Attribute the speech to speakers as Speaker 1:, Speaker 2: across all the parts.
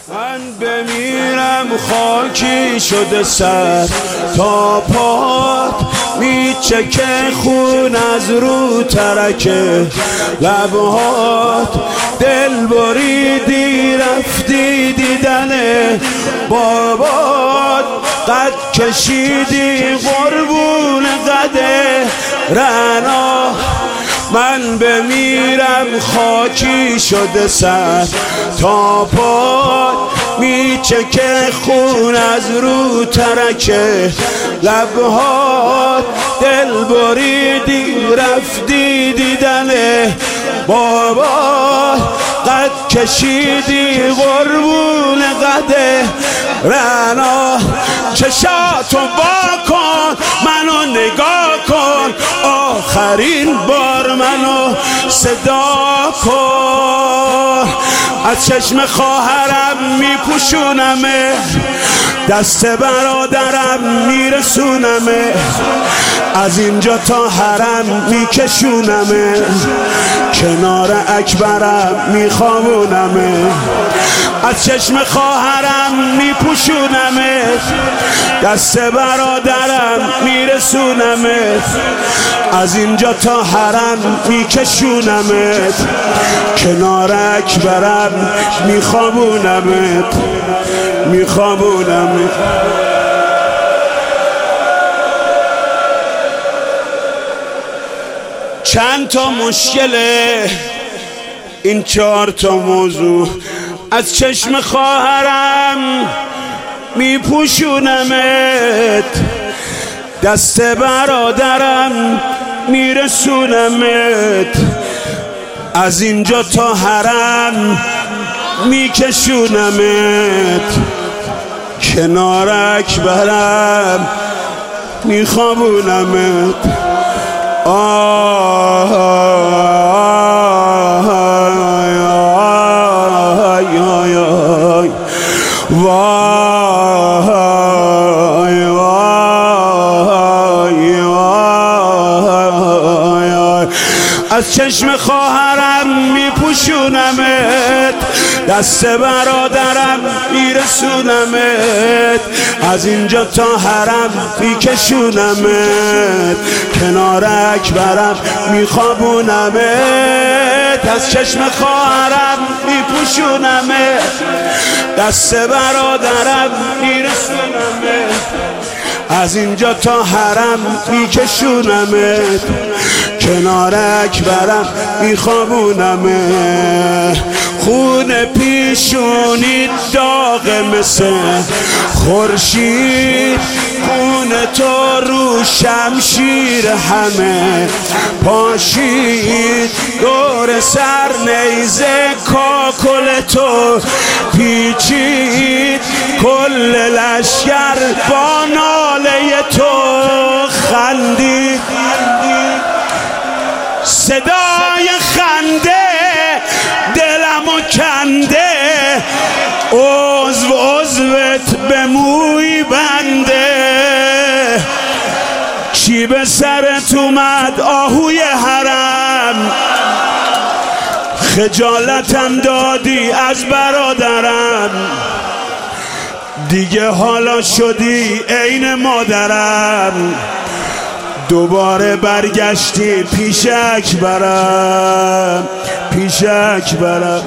Speaker 1: من بمیرم خاکی شده سر تا پات، میچکه خون از رو ترک لبهات. دل بریدی رفتی دیدن بابات، قد کشیدی قربون قد رنا. من بمیرم خاکی شده سر تا پات، میچکه خون از رو ترک لبهات. دل بریدی رفتی دیدن بابات، قد کشیدی قربون قد رنا. چشاتو با کن منو نگاه کن، آخرین بار منو صدا کن. از چشم خواهرم میپوشونمه، دست برادرم میرسونمه، از اینجا تا حرم میکشونمه، کنار اکبرم میخوابونمه. از چشم خواهرم میپوشونمه، دست برادرم میرسونمه، از اینجا تا حرم میکشونمه، کنار اکبرم میخوابونمه. چند تا مشکله این 4 تا موضوع، از چشم خواهرم میپوشونمت، دست برادرم میرسونمت، از اینجا تا حرم میکشونمت، کنار اکبرم میخوابونمت. از چشم خواهرم میپوشونمت، دست برادرم میرسونمت، از اینجا تا حرم میکشونمت، کنار اکبرم میخوابونمت. از چشم خواهرم میپوشونمت، دست برادرم میرسونمت، از اینجا تا حرم میکشونمت، کنار اکبرم میخوابونمت. خون پیشونی داغ مثل خورشید، خون تو رو شمشیر همه پاشید، دور سر نیزه کاکل تو پیچید، کل لشکر با ناله تو خندید. صدای خنده دلمو کنده، عضوت به موی بنده. چی به سرت اومد آهوی حرم، خجالتم دادی از برادرم، دیگه حالا شدی عین مادرم، دوباره برگشتی پیش اکبرم، پیش اکبرم.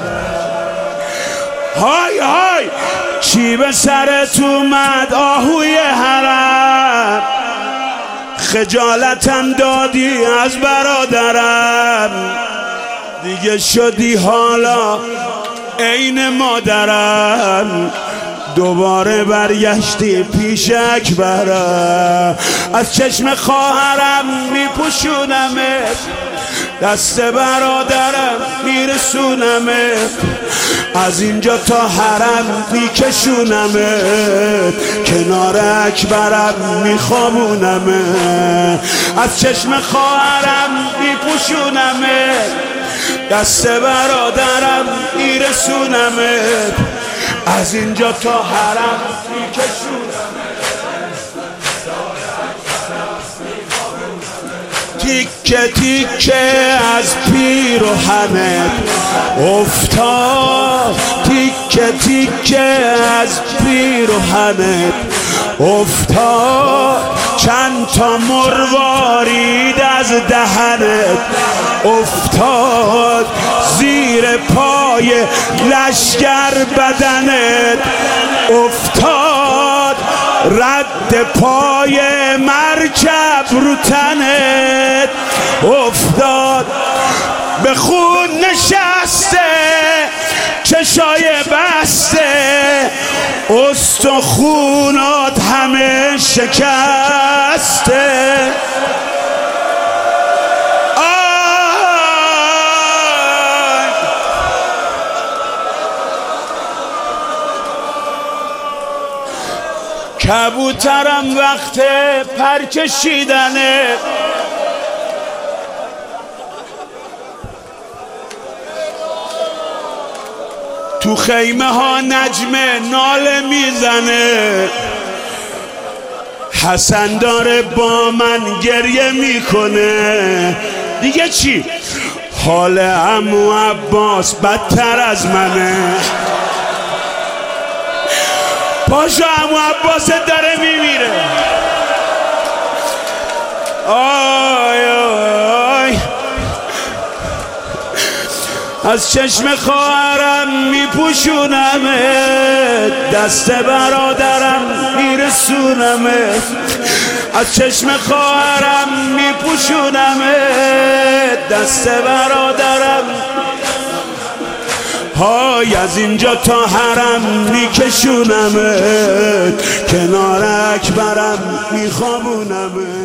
Speaker 1: های های چی به سرت اومد آهوی حرم، خجالتم دادی از برادرم، دیگه شدی حالا عین مادرم، دوباره برگشتی پیش اکبرم. از چشم خواهرم میپوشونمت، دست برادرم میرسونمت، از اینجا تا حرم میکشونمت، کنار اکبرم میخوابونمت. از چشم خواهرم میپوشونمت، دست برادرم میرسونمت، از اینجا تا حرم میکشونمت. تیکه تیکه از پیراهنت افتاد، تیکه تیکه تیکه از پیرهنت افتاد، چند تا مروارید از دهنت افتاد، زیر پای لشگر بدنت افتاد، رد پای مرکب رو تنت افتاد، به خون نشسته چشای بسته، استخونات همه شکسته. کبوترم وقت پر کشیدنه، تو خیمه ها نجمه ناله میزنه، حسن داره با من گریه میکنه. دیگه چی؟ حال عمو عباس بدتر از منه. پاشو عمو عباس داره میمیره. آی آی از چشم خواهرم میپوشونمت، دست برادرم میرسونمت، از چشم خواهرم میپوشونمت، دست برادرم های از اینجا تا حرم میکشونمت، کنار اکبرم میخوابونمت.